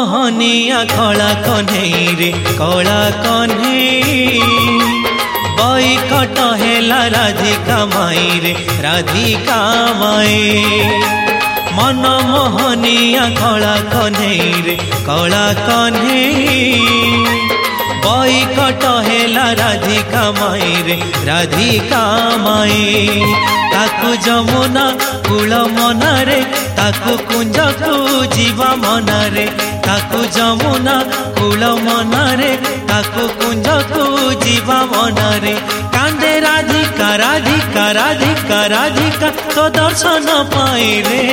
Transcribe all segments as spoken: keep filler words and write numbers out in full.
मोहनिया कला कन्हई रे कला कन्हई बैकट हेला राधिका माई रे राधिका माई मन मोहनिया कला कन्हई रे कला कन्हई बैकट हेला राधिका माई रे राधिका माई ताकू जमुना कूल मनारे ताकू कुंज को जीवा मनारे ताकू जमुना कूल मनारे ताकू कुंज को जीवा मनारे कांदे राधिका राधिका राधिका राधिका तो दर्शन पाई रे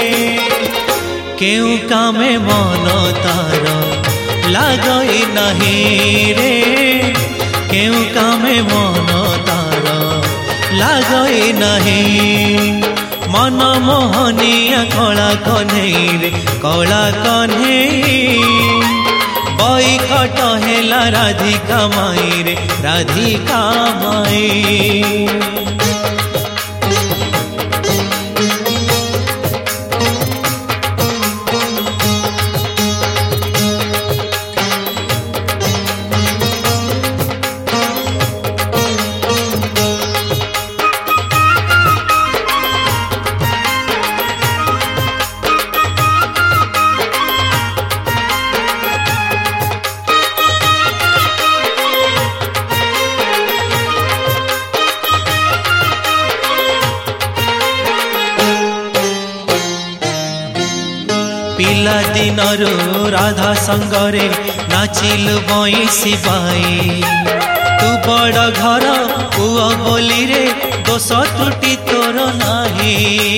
केउ कामे मन तार लागई नहीं रे केउ कामे मन तार लागई नहीं मन मोहनिया कला कन्हई रे कला कन्हई बैकट हेला राधिका माई रे राधिका माई। पिला दिनरु राधा संगरे नाचिलु बईसी बाई तू बड़ घर पुआ बोली रे दोष त्रुटि तोर नाही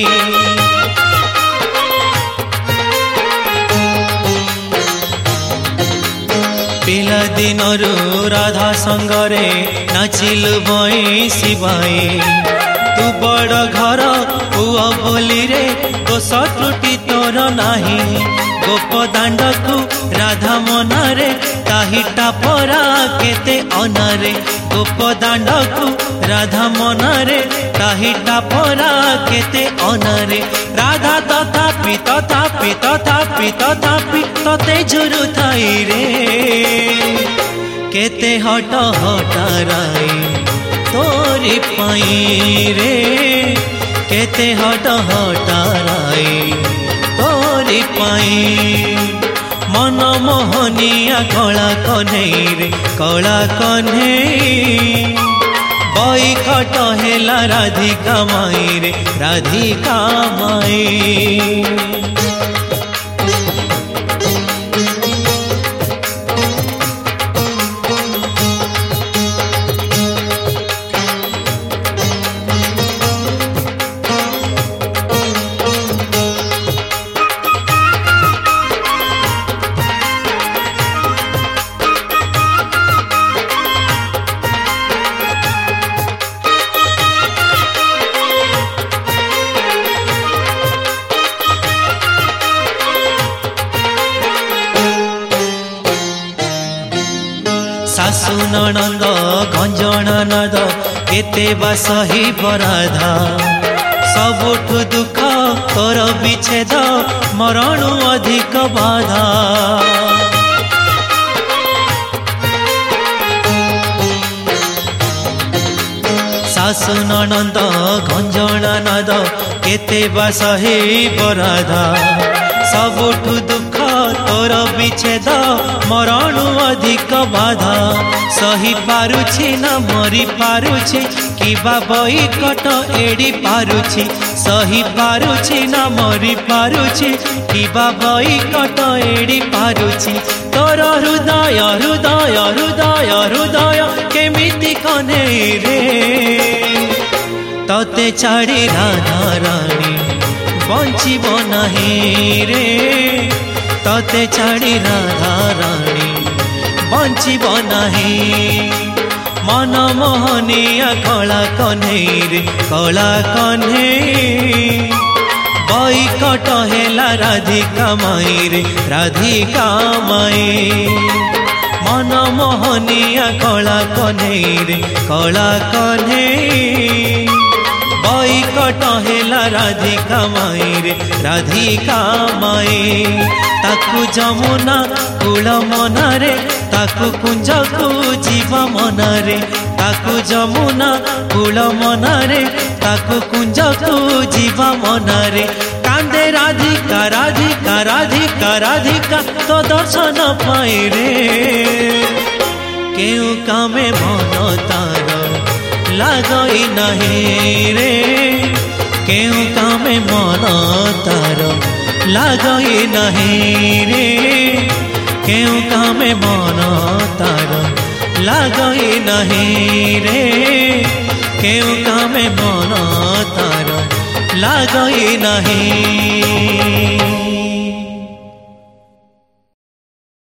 पिला दिनरु राधा संगरे नाचिलु बईसी बाई तू बड़ घर पुआ बोली रे दोष त्रुटि तोर नाही गोप दांड को राधा मनारे ताहिटा परा केते अनारे गोप दांड को राधा मनारे ताहिटा परा केते अनारे राधा तथापि तथापि तथापि तथापि तते जुरु थाई रे केते हट हटाराई तोरी पाई रे केते हट हटाराई तोरी पाई मन मोहनिया कला कन्हई रे कला कन्हई बैकट हेला राधिका माई रे राधिका माई। सासु ननंद गंजन नद केते बा सही बराधा सबुठु दुख तोर विच्छेद मरणु अधिक बाधा सासु ननंद गंजन नद केते बा सही बराधा सबुठु दुख तोर विच्छेद मरणु अधिक बाधा सही पारुछि न मरी पारुछि कि बैकट एड़ी पारुछि सही पारुछि न मरी पारुछि कि बैकट एड़ी पारुछि तोर हृदय हृदय हृदय हृदय केमिति कन्हई रे तते छाड़ी राधा रानी बंचिब नहीं रे तते छाड़ी राधा रानी बंचिब नहीं मन मोहनिया कला कन्हई रे कला कन्हई बैकट हेला राधिका माई रे राधिका माई मन मोहनिया कला कन्हई रे कला कन्हई बैकट हेला राधिका माई रे राधिका माई ताकू जमुना कूल मनारे ताकू कुंज को जीवा मनारे ताकू जमुना कूल मनारे ताकू कुंज को जीवा मनारे कांदे राधिका राधिका राधिका राधिका तो दर्शन पाई रे केउ कामे मन तार लागई नहीं रे केउ कामे मन तार लागई नहीं रे केउ कामे मन तार लागई नहीं रे केउ कामे मन तार लागई नहीं।